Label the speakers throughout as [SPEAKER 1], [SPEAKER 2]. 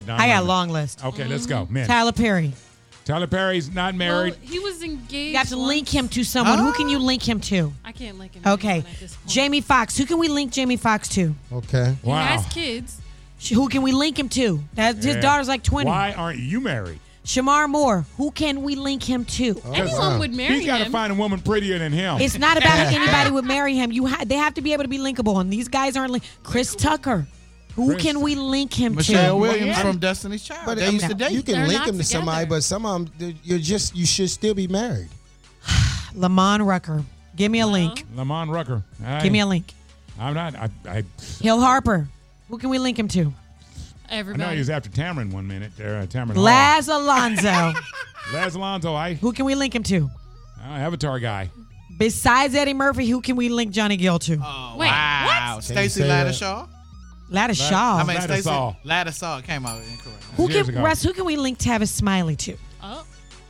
[SPEAKER 1] I got a long list.
[SPEAKER 2] Okay, let's go. Men.
[SPEAKER 1] Tyler Perry.
[SPEAKER 2] Tyler Perry's not married.
[SPEAKER 3] Well, he was engaged.
[SPEAKER 1] You have to link him to someone. Who can you link him to?
[SPEAKER 3] I can't link him.
[SPEAKER 1] Okay.
[SPEAKER 3] At this point.
[SPEAKER 1] Jamie Foxx. Who can we link Jamie Foxx to?
[SPEAKER 4] Okay.
[SPEAKER 3] He
[SPEAKER 2] Wow.
[SPEAKER 3] has kids.
[SPEAKER 1] Who can we link him to? His
[SPEAKER 2] Yeah.
[SPEAKER 1] daughter's like 20.
[SPEAKER 2] Why aren't you married?
[SPEAKER 1] Shamar Moore. Who can we link him to?
[SPEAKER 3] Anyone would marry
[SPEAKER 2] He's got to
[SPEAKER 3] him.
[SPEAKER 2] find a woman prettier than him.
[SPEAKER 1] It's not about if anybody would marry him. They have to be able to be linkable, and these guys aren't. Chris Tucker. Who
[SPEAKER 2] Chris.
[SPEAKER 1] can we link him
[SPEAKER 5] Michelle
[SPEAKER 1] to?
[SPEAKER 5] Williams from Destiny's Child.
[SPEAKER 4] But
[SPEAKER 5] They used to date.
[SPEAKER 4] you can
[SPEAKER 3] They're
[SPEAKER 4] link
[SPEAKER 3] not
[SPEAKER 4] him to somebody,
[SPEAKER 3] together.
[SPEAKER 4] but some of them, you should still be married.
[SPEAKER 1] Lamont Rucker. Give me a link.
[SPEAKER 2] Lamont Rucker.
[SPEAKER 1] Give me a link.
[SPEAKER 2] I'm not. I
[SPEAKER 1] Hill Harper. Who can we link him to?
[SPEAKER 2] know
[SPEAKER 3] Everybody.
[SPEAKER 2] he was after Tamron 1 minute. Tamron. Hall.
[SPEAKER 1] Laz Alonso.
[SPEAKER 2] Laz Alonso.
[SPEAKER 1] Who can we link him to?
[SPEAKER 2] Avatar guy.
[SPEAKER 1] Besides Eddie Murphy, who can we link Johnny Gill to?
[SPEAKER 5] Oh,
[SPEAKER 3] Wait,
[SPEAKER 5] wow.
[SPEAKER 3] what?
[SPEAKER 5] Stacey
[SPEAKER 4] say that?
[SPEAKER 5] Ladishaw.
[SPEAKER 1] Ladishaw.
[SPEAKER 5] I mean,
[SPEAKER 2] Ladishaw.
[SPEAKER 5] Stacey Ladishaw came out incorrect.
[SPEAKER 1] Who
[SPEAKER 2] years
[SPEAKER 1] can
[SPEAKER 2] ago.
[SPEAKER 1] Russ? Who can we link Tavis Smiley to?
[SPEAKER 3] Oh,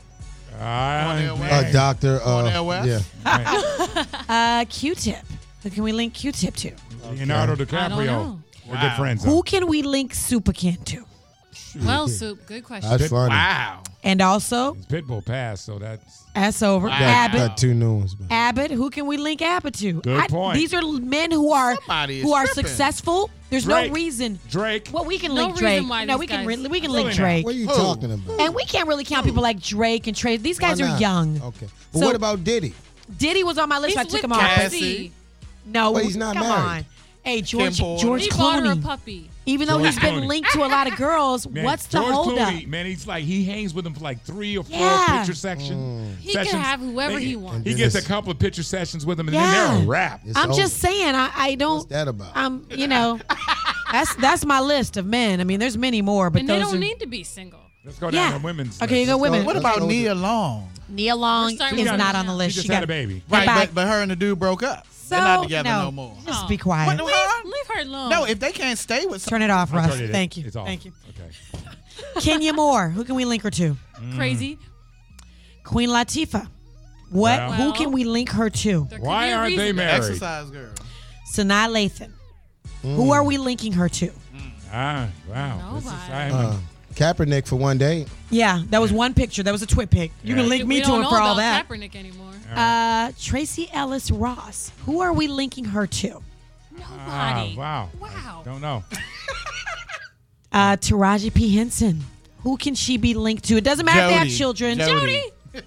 [SPEAKER 5] Cornel West.
[SPEAKER 4] Doctor.
[SPEAKER 5] Cornel West?
[SPEAKER 4] Yeah.
[SPEAKER 1] Q-Tip. Who can we link Q-Tip to?
[SPEAKER 2] Leonardo
[SPEAKER 3] I don't
[SPEAKER 2] DiCaprio.
[SPEAKER 3] know.
[SPEAKER 2] We're
[SPEAKER 5] Wow.
[SPEAKER 2] good friends.
[SPEAKER 1] Who can we link Supercan to?
[SPEAKER 3] well, Soup. Good question.
[SPEAKER 4] That's funny.
[SPEAKER 5] Wow.
[SPEAKER 1] And also,
[SPEAKER 2] Pitbull passed, so that's
[SPEAKER 1] over.
[SPEAKER 5] Wow.
[SPEAKER 1] Abbott.
[SPEAKER 4] Got two new ones. man.
[SPEAKER 1] Abbott. Who can we link Abbott to?
[SPEAKER 2] Good point.
[SPEAKER 1] These are men who are
[SPEAKER 5] Somebody is tripping.
[SPEAKER 1] successful. There's
[SPEAKER 2] Drake.
[SPEAKER 1] no reason.
[SPEAKER 2] Drake.
[SPEAKER 1] Well, we can
[SPEAKER 3] No
[SPEAKER 1] link
[SPEAKER 3] reason
[SPEAKER 1] Drake.
[SPEAKER 3] why
[SPEAKER 1] No,
[SPEAKER 3] these
[SPEAKER 1] we can
[SPEAKER 3] guys-
[SPEAKER 1] we can
[SPEAKER 2] Really
[SPEAKER 1] link
[SPEAKER 2] not.
[SPEAKER 1] Drake.
[SPEAKER 4] What are you
[SPEAKER 5] Who?
[SPEAKER 4] talking about?
[SPEAKER 1] And we can't really count people like Drake and Trey. These guys
[SPEAKER 4] Why
[SPEAKER 1] are
[SPEAKER 4] not?
[SPEAKER 1] young.
[SPEAKER 4] Okay. But
[SPEAKER 1] So-
[SPEAKER 4] what about Diddy?
[SPEAKER 1] Diddy was on my list.
[SPEAKER 3] He's
[SPEAKER 1] I took
[SPEAKER 3] with
[SPEAKER 1] him off.
[SPEAKER 3] Cassie.
[SPEAKER 1] No,
[SPEAKER 4] But he's not
[SPEAKER 1] come
[SPEAKER 4] married.
[SPEAKER 1] on. Hey,
[SPEAKER 5] Kim Porter.
[SPEAKER 1] George
[SPEAKER 3] He bought her a
[SPEAKER 1] Clooney.
[SPEAKER 3] puppy.
[SPEAKER 1] Even though
[SPEAKER 2] George
[SPEAKER 1] he's been
[SPEAKER 2] Clooney.
[SPEAKER 1] linked to a lot of girls,
[SPEAKER 2] Man,
[SPEAKER 1] what's the
[SPEAKER 2] George
[SPEAKER 1] holdup?
[SPEAKER 2] Clooney, man, he's like he hangs with them for like 3 or 4
[SPEAKER 1] Yeah.
[SPEAKER 2] picture sessions.
[SPEAKER 3] He can have whoever he wants.
[SPEAKER 2] He
[SPEAKER 4] And
[SPEAKER 2] gets a
[SPEAKER 4] then
[SPEAKER 2] couple of picture sessions with them, and
[SPEAKER 1] Yeah.
[SPEAKER 2] then they're a wrap.
[SPEAKER 4] It's
[SPEAKER 1] I'm
[SPEAKER 4] over.
[SPEAKER 1] just saying. I don't.
[SPEAKER 4] What's that about?
[SPEAKER 1] That's my list of men. I mean, there's many more, but
[SPEAKER 3] And they
[SPEAKER 1] those
[SPEAKER 3] don't
[SPEAKER 1] are
[SPEAKER 3] need to be single.
[SPEAKER 2] Let's go down
[SPEAKER 1] yeah.
[SPEAKER 2] to women's.
[SPEAKER 1] Okay, you
[SPEAKER 2] list.
[SPEAKER 1] go women.
[SPEAKER 5] What
[SPEAKER 4] Let's
[SPEAKER 5] about
[SPEAKER 4] go with
[SPEAKER 5] Nia
[SPEAKER 4] it.
[SPEAKER 5] Long?
[SPEAKER 1] Nia Long
[SPEAKER 3] We're starting
[SPEAKER 1] is
[SPEAKER 3] with
[SPEAKER 1] not
[SPEAKER 3] her
[SPEAKER 1] on the
[SPEAKER 3] now.
[SPEAKER 1] list.
[SPEAKER 2] She just
[SPEAKER 1] She
[SPEAKER 2] had
[SPEAKER 1] got
[SPEAKER 2] a baby.
[SPEAKER 1] They're
[SPEAKER 5] Right,
[SPEAKER 1] back.
[SPEAKER 5] but her and the dude broke up.
[SPEAKER 1] So,
[SPEAKER 5] They're not together no more.
[SPEAKER 1] Just be quiet.
[SPEAKER 5] What, huh?
[SPEAKER 3] Leave her alone.
[SPEAKER 5] No, if they can't stay with
[SPEAKER 1] Turn it off,
[SPEAKER 2] I
[SPEAKER 1] Russ.
[SPEAKER 2] told you that.
[SPEAKER 1] Thank you.
[SPEAKER 2] It's off.
[SPEAKER 1] Thank you.
[SPEAKER 2] Okay.
[SPEAKER 1] Kenya Moore. Who can we link her to?
[SPEAKER 3] Crazy.
[SPEAKER 1] Queen Latifah. What?
[SPEAKER 2] Well.
[SPEAKER 1] Who can we link her to?
[SPEAKER 3] There could
[SPEAKER 2] Why
[SPEAKER 3] be a
[SPEAKER 2] aren't they
[SPEAKER 3] reason.
[SPEAKER 2] married?
[SPEAKER 5] Exercise girl.
[SPEAKER 1] Sanaa Lathan. Who are we linking her to?
[SPEAKER 2] Wow. This is,
[SPEAKER 3] Nobody.
[SPEAKER 4] Kaepernick for one day.
[SPEAKER 1] Yeah, that was one picture. That was a twit pic. You
[SPEAKER 2] Yeah.
[SPEAKER 1] can link
[SPEAKER 3] We
[SPEAKER 1] me to
[SPEAKER 3] don't
[SPEAKER 1] him
[SPEAKER 3] know
[SPEAKER 1] for all
[SPEAKER 3] about
[SPEAKER 1] that.
[SPEAKER 3] Kaepernick anymore.
[SPEAKER 1] Tracy Ellis Ross. Who are we linking her to?
[SPEAKER 3] Nobody.
[SPEAKER 2] wow.
[SPEAKER 3] Wow.
[SPEAKER 2] Don't know.
[SPEAKER 1] Taraji P. Henson. Who can she be linked to? It doesn't matter if they have
[SPEAKER 5] Jody.
[SPEAKER 1] children.
[SPEAKER 5] Jody.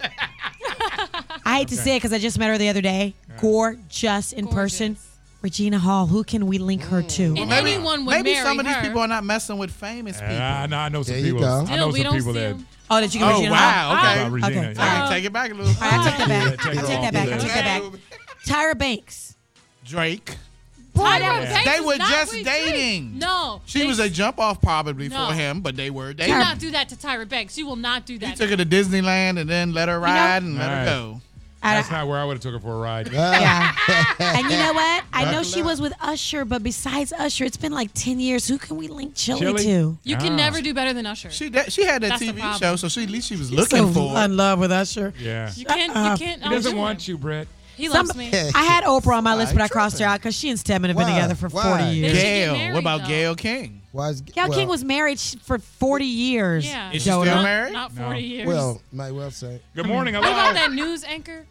[SPEAKER 1] I hate to say it because I just met her the other day. Gorgeous in person.
[SPEAKER 3] Gorgeous.
[SPEAKER 1] Regina Hall. Who can we link her to?
[SPEAKER 3] And anyone would
[SPEAKER 5] Maybe
[SPEAKER 3] marry
[SPEAKER 5] some of these
[SPEAKER 3] her.
[SPEAKER 5] people are not messing with famous people.
[SPEAKER 2] I know some
[SPEAKER 4] There you
[SPEAKER 2] people.
[SPEAKER 4] go.
[SPEAKER 2] I
[SPEAKER 3] Still,
[SPEAKER 2] know
[SPEAKER 3] we
[SPEAKER 2] some
[SPEAKER 3] don't
[SPEAKER 2] people
[SPEAKER 3] see
[SPEAKER 2] that.
[SPEAKER 3] him.
[SPEAKER 1] Oh, did you get
[SPEAKER 5] Oh,
[SPEAKER 1] Regina
[SPEAKER 5] wow.
[SPEAKER 1] Hall?
[SPEAKER 5] Okay.
[SPEAKER 2] About Regina.
[SPEAKER 1] Okay.
[SPEAKER 5] I can take it back a little.
[SPEAKER 1] All right, I take that back.
[SPEAKER 2] Yeah,
[SPEAKER 1] I
[SPEAKER 2] take
[SPEAKER 1] take
[SPEAKER 2] it
[SPEAKER 1] that
[SPEAKER 2] off.
[SPEAKER 1] back. I take that back. Tyra Banks.
[SPEAKER 5] Drake.
[SPEAKER 3] Tyra
[SPEAKER 2] Yeah.
[SPEAKER 3] Banks
[SPEAKER 5] They
[SPEAKER 3] is
[SPEAKER 5] were
[SPEAKER 3] not
[SPEAKER 5] just
[SPEAKER 3] with
[SPEAKER 5] dating.
[SPEAKER 3] Drake. No.
[SPEAKER 5] She
[SPEAKER 3] they-
[SPEAKER 5] was a jump off probably
[SPEAKER 3] No.
[SPEAKER 5] for him, but they were
[SPEAKER 3] Do
[SPEAKER 5] dating.
[SPEAKER 3] not do that to Tyra Banks. You will not do
[SPEAKER 5] He
[SPEAKER 3] that.
[SPEAKER 5] took her to Disneyland and then let her ride and let her
[SPEAKER 2] Nice.
[SPEAKER 5] go.
[SPEAKER 2] That's not where I would have took her for a ride.
[SPEAKER 1] Yeah. And you know what? I know
[SPEAKER 4] Buckle
[SPEAKER 1] she
[SPEAKER 4] up.
[SPEAKER 1] was with Usher, but besides Usher, it's been like 10 years. Who can we link Chili,
[SPEAKER 2] Chili?
[SPEAKER 1] to?
[SPEAKER 3] You can
[SPEAKER 2] Ah.
[SPEAKER 3] never do better than Usher.
[SPEAKER 5] She had that
[SPEAKER 3] That's the
[SPEAKER 5] TV
[SPEAKER 3] problem.
[SPEAKER 5] show, so she at least she was looking for it.
[SPEAKER 1] in love with Usher.
[SPEAKER 2] Yeah.
[SPEAKER 3] You can't. You can't.
[SPEAKER 2] He doesn't
[SPEAKER 3] outdo
[SPEAKER 2] want
[SPEAKER 3] him.
[SPEAKER 2] you, Brett.
[SPEAKER 3] He
[SPEAKER 1] Some-
[SPEAKER 3] loves me.
[SPEAKER 1] I had Oprah on my list, but I
[SPEAKER 4] ain't
[SPEAKER 1] crossed her
[SPEAKER 4] tripping.
[SPEAKER 1] out because she and Stedman have been
[SPEAKER 4] Why?
[SPEAKER 1] together for
[SPEAKER 4] Why?
[SPEAKER 1] 40
[SPEAKER 3] They
[SPEAKER 1] years.
[SPEAKER 3] should get
[SPEAKER 5] Gail.
[SPEAKER 3] married,
[SPEAKER 5] What about
[SPEAKER 3] though.
[SPEAKER 5] Gail King?
[SPEAKER 4] Why is,
[SPEAKER 1] Gail
[SPEAKER 4] well,
[SPEAKER 1] King was married for 40 years.
[SPEAKER 3] Yeah.
[SPEAKER 5] Is she
[SPEAKER 1] Jonah.
[SPEAKER 5] still married?
[SPEAKER 3] Not
[SPEAKER 2] No.
[SPEAKER 3] 40 years.
[SPEAKER 4] Well, might well say.
[SPEAKER 2] Good morning.
[SPEAKER 3] what about
[SPEAKER 2] Hello.
[SPEAKER 3] that news anchor?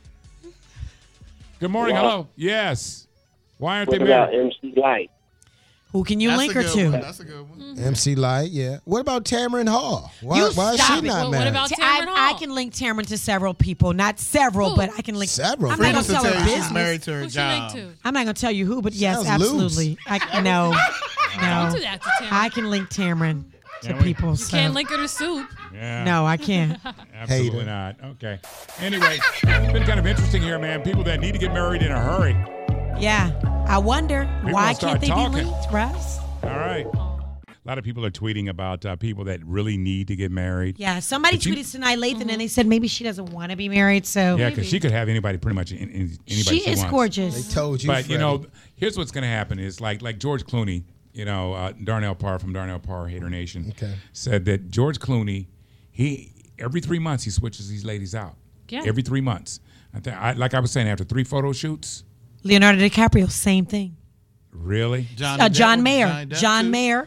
[SPEAKER 2] Good morning. Hello. Yes. Why aren't they
[SPEAKER 6] What about
[SPEAKER 2] married?
[SPEAKER 6] MC Light?
[SPEAKER 1] Who can you
[SPEAKER 5] That's
[SPEAKER 1] link
[SPEAKER 5] a
[SPEAKER 1] her
[SPEAKER 5] good
[SPEAKER 1] to?
[SPEAKER 5] one. That's a good one.
[SPEAKER 4] MC Light, yeah. What about Tamron Hall? Why
[SPEAKER 1] You
[SPEAKER 4] is
[SPEAKER 1] stop
[SPEAKER 4] she
[SPEAKER 1] it.
[SPEAKER 4] not
[SPEAKER 3] What
[SPEAKER 4] married?
[SPEAKER 3] about-
[SPEAKER 1] I
[SPEAKER 3] Tamron Hall.
[SPEAKER 1] can link Tamron to several people. Not several,
[SPEAKER 3] Who?
[SPEAKER 1] but I can link
[SPEAKER 4] Several?
[SPEAKER 1] I'm not
[SPEAKER 5] Freedom
[SPEAKER 1] going
[SPEAKER 5] to
[SPEAKER 1] to tell
[SPEAKER 5] tell
[SPEAKER 1] her
[SPEAKER 5] you she's
[SPEAKER 1] business.
[SPEAKER 5] married to her
[SPEAKER 3] Who's she linked
[SPEAKER 5] job.
[SPEAKER 3] to?
[SPEAKER 1] I'm not going to tell you who, but yes,
[SPEAKER 4] Sounds loose.
[SPEAKER 1] absolutely. No.
[SPEAKER 3] Don't do that to Tamron.
[SPEAKER 1] I can link Tamron to
[SPEAKER 2] Can't we?
[SPEAKER 1] people.
[SPEAKER 3] You
[SPEAKER 1] so-
[SPEAKER 3] can't link her to Soup.
[SPEAKER 2] Yeah.
[SPEAKER 1] No, I can't.
[SPEAKER 2] Absolutely
[SPEAKER 4] Hater.
[SPEAKER 2] not. Okay. Anyway, it's been kind of interesting here, man. People that need to get married in a hurry.
[SPEAKER 1] Yeah. I wonder
[SPEAKER 2] People
[SPEAKER 1] why
[SPEAKER 2] will start
[SPEAKER 1] can't they
[SPEAKER 2] talking.
[SPEAKER 1] be linked, Russ?
[SPEAKER 2] All right. A lot of people are tweeting about people that really need to get married.
[SPEAKER 1] Yeah. Somebody
[SPEAKER 2] But you-
[SPEAKER 1] tweeted Sanaa Lathan and they said maybe she doesn't want to be married. So
[SPEAKER 2] Yeah, because she could have anybody pretty much anybody
[SPEAKER 1] she is
[SPEAKER 2] wants.
[SPEAKER 1] gorgeous.
[SPEAKER 4] They told you,
[SPEAKER 2] But you know,
[SPEAKER 4] Freddie.
[SPEAKER 2] here's what's going to happen is like George Clooney, Darnell Parr from Darnell Parr Hater Nation,
[SPEAKER 4] Okay.
[SPEAKER 2] said that George Clooney, he every 3 months he switches these ladies out.
[SPEAKER 3] Yeah.
[SPEAKER 2] Every 3 months. Like I was saying, after 3 photo shoots.
[SPEAKER 1] Leonardo DiCaprio, same thing.
[SPEAKER 2] Really?
[SPEAKER 1] John Mayer.
[SPEAKER 5] Johnny Depp,
[SPEAKER 1] John
[SPEAKER 5] too.
[SPEAKER 1] Mayer.
[SPEAKER 3] Oh,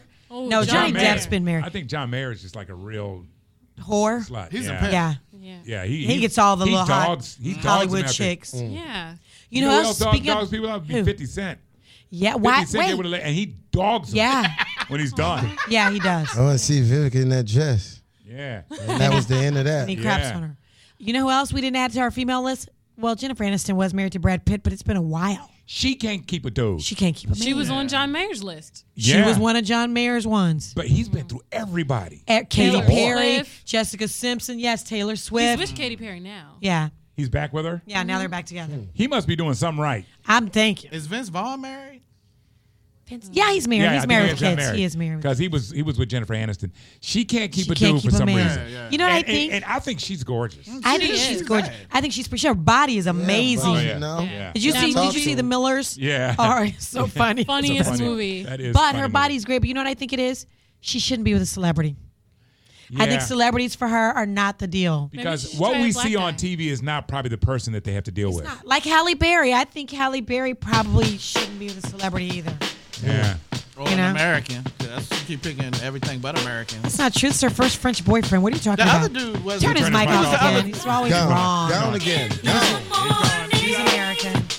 [SPEAKER 1] No, Johnny
[SPEAKER 2] Mayer.
[SPEAKER 1] Depp's been married.
[SPEAKER 2] I think John Mayer is just like a real
[SPEAKER 1] Whore.
[SPEAKER 2] slut.
[SPEAKER 5] He's a
[SPEAKER 2] yeah.
[SPEAKER 5] pimp.
[SPEAKER 1] Yeah.
[SPEAKER 3] Yeah.
[SPEAKER 2] Yeah,
[SPEAKER 1] He gets all the
[SPEAKER 2] he
[SPEAKER 1] little hot
[SPEAKER 2] dogs, he dogs
[SPEAKER 1] Hollywood
[SPEAKER 2] them out there.
[SPEAKER 1] chicks.
[SPEAKER 3] Yeah.
[SPEAKER 1] You know who else?
[SPEAKER 2] dogs
[SPEAKER 1] Speaking of
[SPEAKER 2] people out?
[SPEAKER 1] who?
[SPEAKER 2] 50 Cent.
[SPEAKER 1] Yeah,
[SPEAKER 2] 50
[SPEAKER 1] why?
[SPEAKER 2] Cent get with
[SPEAKER 1] Wait.
[SPEAKER 2] and he dogs them
[SPEAKER 1] Yeah,
[SPEAKER 2] when he's done.
[SPEAKER 1] yeah, he does.
[SPEAKER 4] I want to see Vivica in that dress.
[SPEAKER 2] Yeah.
[SPEAKER 4] And that was the end of that.
[SPEAKER 1] And he craps
[SPEAKER 2] Yeah.
[SPEAKER 1] on her. You know who else we didn't add to our female list? Well, Jennifer Aniston was married to Brad Pitt, but it's been a while.
[SPEAKER 2] She can't keep a dude.
[SPEAKER 1] She can't keep a man.
[SPEAKER 3] She was on John Mayer's list.
[SPEAKER 1] She was one of John Mayer's ones.
[SPEAKER 2] But he's been through everybody.
[SPEAKER 1] Katy
[SPEAKER 3] Taylor
[SPEAKER 1] Perry,
[SPEAKER 3] Swift.
[SPEAKER 1] Jessica Simpson, yes, Taylor
[SPEAKER 3] He's
[SPEAKER 1] Swift.
[SPEAKER 3] with Katy Perry now.
[SPEAKER 1] Yeah,
[SPEAKER 2] He's back with her?
[SPEAKER 1] yeah. Now they're back together.
[SPEAKER 2] He must be doing something right.
[SPEAKER 1] I'm thanking.
[SPEAKER 5] Is Vince Vaughn married?
[SPEAKER 1] Yeah, he's married.
[SPEAKER 2] I
[SPEAKER 1] He's
[SPEAKER 2] think
[SPEAKER 1] married
[SPEAKER 2] he's
[SPEAKER 1] with
[SPEAKER 2] got
[SPEAKER 1] kids. He is married.
[SPEAKER 2] Because he was with Jennifer Aniston. She can't keep
[SPEAKER 1] She
[SPEAKER 2] a
[SPEAKER 1] can't
[SPEAKER 2] dude
[SPEAKER 1] keep
[SPEAKER 2] for
[SPEAKER 1] a
[SPEAKER 2] some
[SPEAKER 1] man.
[SPEAKER 2] reason.
[SPEAKER 5] Yeah.
[SPEAKER 1] You know what I
[SPEAKER 2] And-
[SPEAKER 1] think?
[SPEAKER 2] And I think she's gorgeous.
[SPEAKER 1] I think
[SPEAKER 3] She
[SPEAKER 1] she's
[SPEAKER 3] is.
[SPEAKER 1] gorgeous. I think she's her body is amazing.
[SPEAKER 2] Oh, yeah.
[SPEAKER 4] No.
[SPEAKER 2] Yeah.
[SPEAKER 1] Did you
[SPEAKER 3] Yeah.
[SPEAKER 1] see?
[SPEAKER 4] Talk
[SPEAKER 1] Did you
[SPEAKER 4] to
[SPEAKER 1] see
[SPEAKER 4] him.
[SPEAKER 1] the Millers?
[SPEAKER 2] Yeah.
[SPEAKER 1] All right, so funny.
[SPEAKER 3] Funniest
[SPEAKER 2] Funny.
[SPEAKER 3] movie.
[SPEAKER 2] That is
[SPEAKER 1] But
[SPEAKER 2] funny
[SPEAKER 1] her
[SPEAKER 2] movie.
[SPEAKER 1] body's great. But you know what I think it is? She shouldn't be with a celebrity. I think
[SPEAKER 2] Yeah.
[SPEAKER 1] celebrities for her are not the deal.
[SPEAKER 3] Maybe
[SPEAKER 2] Because
[SPEAKER 3] she should
[SPEAKER 2] what
[SPEAKER 3] try a
[SPEAKER 2] we
[SPEAKER 3] black
[SPEAKER 2] see on
[SPEAKER 3] guy.
[SPEAKER 2] TV is not probably the person that they have to deal with.
[SPEAKER 1] Like Halle Berry. I think Halle Berry probably shouldn't be with a celebrity either.
[SPEAKER 2] Yeah.
[SPEAKER 5] Or
[SPEAKER 1] You
[SPEAKER 5] an
[SPEAKER 1] know?
[SPEAKER 5] American? 'Cause she keep picking everything but Americans.
[SPEAKER 1] It's not true. It's her first French boyfriend. What are you talking
[SPEAKER 5] The
[SPEAKER 1] about?
[SPEAKER 5] other dude was
[SPEAKER 1] Turn his mic off
[SPEAKER 2] off.
[SPEAKER 1] again. He's always
[SPEAKER 4] Gone.
[SPEAKER 1] wrong.
[SPEAKER 4] Gone again. Gone.
[SPEAKER 1] He's American.